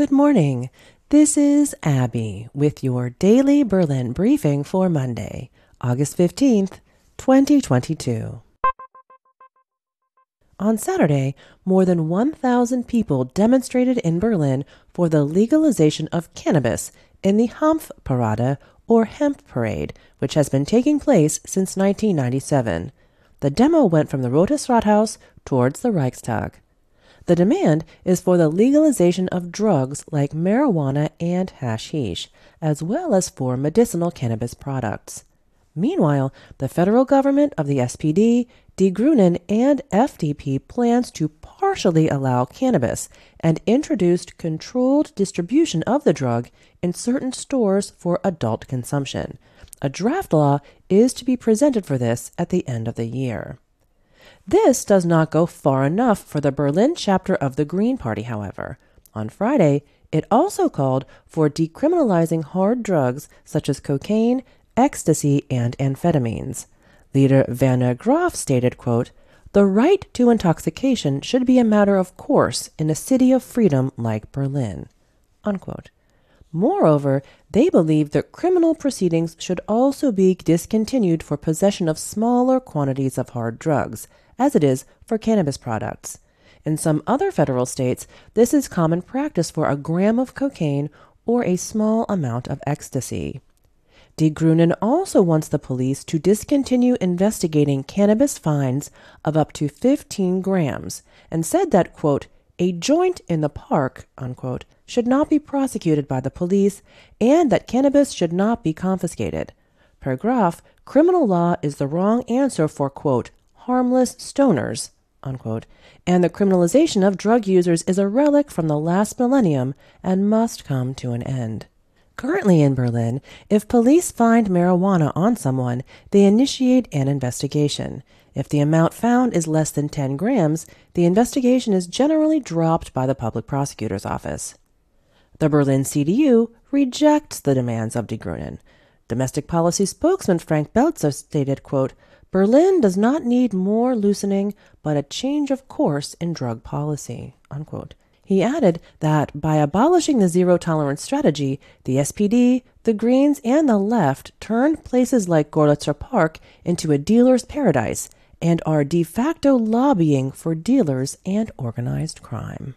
Good morning. This is Abby with your daily Berlin briefing for Monday, August 15th, 2022. On Saturday, more than 1,000 people demonstrated in Berlin for the legalization of cannabis in the Hanfparade, or Hemp Parade, which has been taking place since 1997. The demo went from the Rotes Rathaus towards the Reichstag. The demand is for the legalization of drugs like marijuana and hashish, as well as for medicinal cannabis products. Meanwhile, the federal government of the SPD, Die Grünen, and FDP plans to partially allow cannabis and introduced controlled distribution of the drug in certain stores for adult consumption. A draft law is to be presented for this at the end of the year. This does not go far enough for the Berlin chapter of the Green Party, however. On Friday, it also called for decriminalizing hard drugs such as cocaine, ecstasy, and amphetamines. Leader Werner Graf stated, quote, "The right to intoxication should be a matter of course in a city of freedom like Berlin," unquote. Moreover, they believe that criminal proceedings should also be discontinued for possession of smaller quantities of hard drugs, as it is for cannabis products. In some other federal states, this is common practice for a gram of cocaine or a small amount of ecstasy. Die Grünen also wants the police to discontinue investigating cannabis fines of up to 15 grams and said that, quote, "a joint in the park," unquote, should not be prosecuted by the police and that cannabis should not be confiscated. Per Graf, criminal law is the wrong answer for, quote, "harmless stoners," unquote, and the criminalization of drug users is a relic from the last millennium and must come to an end. Currently in Berlin, if police find marijuana on someone, they initiate an investigation. If the amount found is less than 10 grams, the investigation is generally dropped by the public prosecutor's office. The Berlin CDU rejects the demands of Die Grünen. Domestic policy spokesman Frank Belzer stated, quote, "Berlin does not need more loosening, but a change of course in drug policy," unquote. He added that by abolishing the zero-tolerance strategy, the SPD, the Greens, and the left turned places like Gorlitzer Park into a dealer's paradise and are de facto lobbying for dealers and organized crime.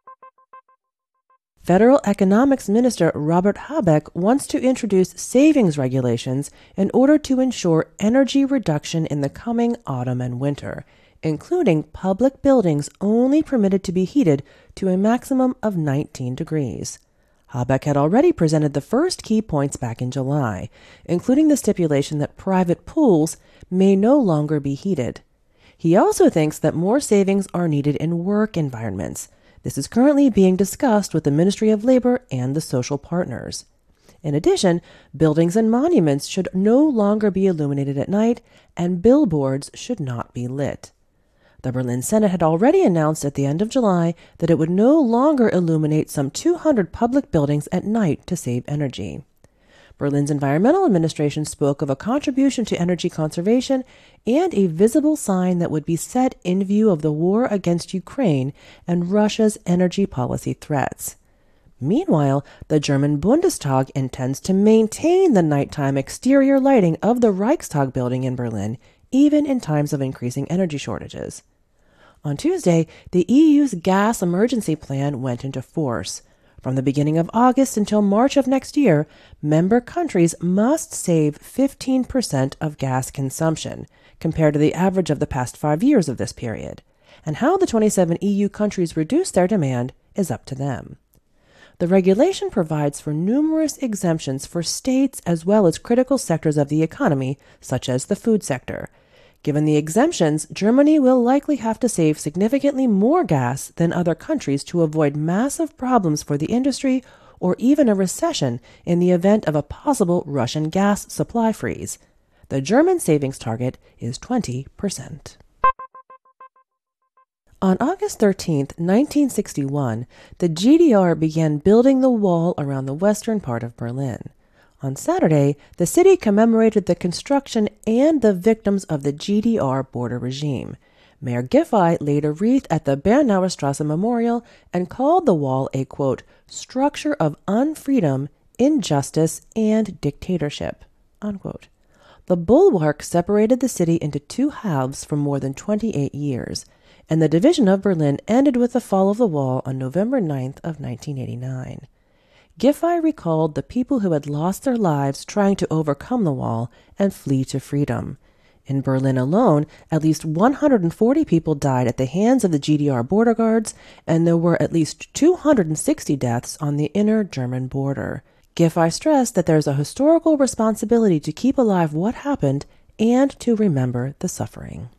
Federal Economics Minister Robert Habeck wants to introduce savings regulations in order to ensure energy reduction in the coming autumn and winter, including public buildings only permitted to be heated to a maximum of 19 degrees. Habeck had already presented the first key points back in July, including the stipulation that private pools may no longer be heated. He also thinks that more savings are needed in work environments. This is currently being discussed with the Ministry of Labor and the social partners. In addition, buildings and monuments should no longer be illuminated at night, and billboards should not be lit. The Berlin Senate had already announced at the end of July that it would no longer illuminate some 200 public buildings at night to save energy. Berlin's environmental administration spoke of a contribution to energy conservation and a visible sign that would be set in view of the war against Ukraine and Russia's energy policy threats. Meanwhile, the German Bundestag intends to maintain the nighttime exterior lighting of the Reichstag building in Berlin, even in times of increasing energy shortages. On Tuesday, the EU's gas emergency plan went into force. From the beginning of August until March of next year, member countries must save 15% of gas consumption, compared to the average of the past 5 years of this period. And how the 27 EU countries reduce their demand is up to them. The regulation provides for numerous exemptions for states as well as critical sectors of the economy, such as the food sector. Given the exemptions, Germany will likely have to save significantly more gas than other countries to avoid massive problems for the industry or even a recession in the event of a possible Russian gas supply freeze. The German savings target is 20%. On August 13, 1961, the GDR began building the wall around the western part of Berlin. On Saturday, the city commemorated the construction and the victims of the GDR border regime. Mayor Giffey laid a wreath at the Bernauer Strasse Memorial and called the wall a, quote, structure of unfreedom, injustice, and dictatorship, unquote. The bulwark separated the city into two halves for more than 28 years, and the division of Berlin ended with the fall of the wall on November 9th of 1989. Giffey recalled the people who had lost their lives trying to overcome the wall and flee to freedom. In Berlin alone, at least 140 people died at the hands of the GDR border guards, and there were at least 260 deaths on the inner German border. Giffey stressed that there is a historical responsibility to keep alive what happened and to remember the suffering.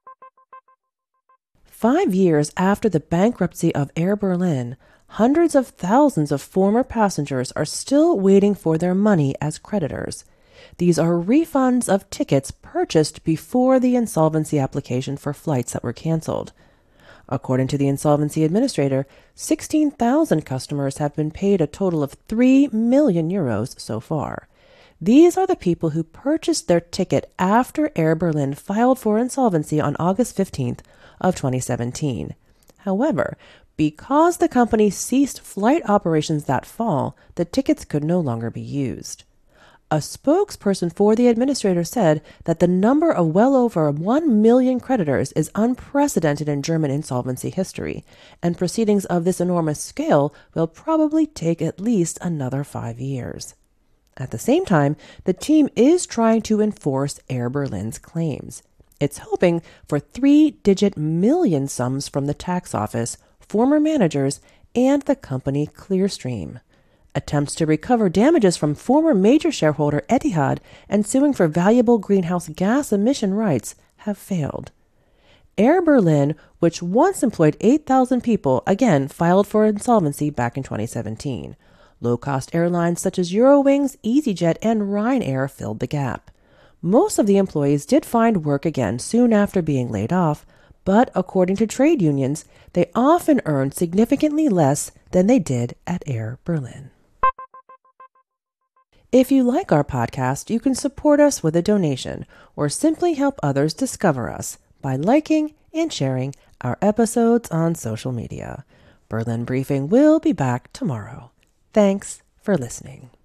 5 years after the bankruptcy of Air Berlin, hundreds of thousands of former passengers are still waiting for their money as creditors. These are refunds of tickets purchased before the insolvency application for flights that were canceled. According to the insolvency administrator, 16,000 customers have been paid a total of 3 million euros so far. These are the people who purchased their ticket after Air Berlin filed for insolvency on August 15th of 2017. However, because the company ceased flight operations that fall, the tickets could no longer be used. A spokesperson for the administrator said that the number of well over 1 million creditors is unprecedented in German insolvency history, and proceedings of this enormous scale will probably take at least another 5 years. At the same time, the team is trying to enforce Air Berlin's claims. It's hoping for 3-digit million sums from the tax office, former managers, and the company Clearstream. Attempts to recover damages from former major shareholder Etihad and suing for valuable greenhouse gas emission rights have failed. Air Berlin, which once employed 8,000 people, again filed for insolvency back in 2017. Low-cost airlines such as Eurowings, EasyJet, and Ryanair filled the gap. Most of the employees did find work again soon after being laid off, but according to trade unions, they often earned significantly less than they did at Air Berlin. If you like our podcast, you can support us with a donation or simply help others discover us by liking and sharing our episodes on social media. Berlin Briefing will be back tomorrow. Thanks for listening.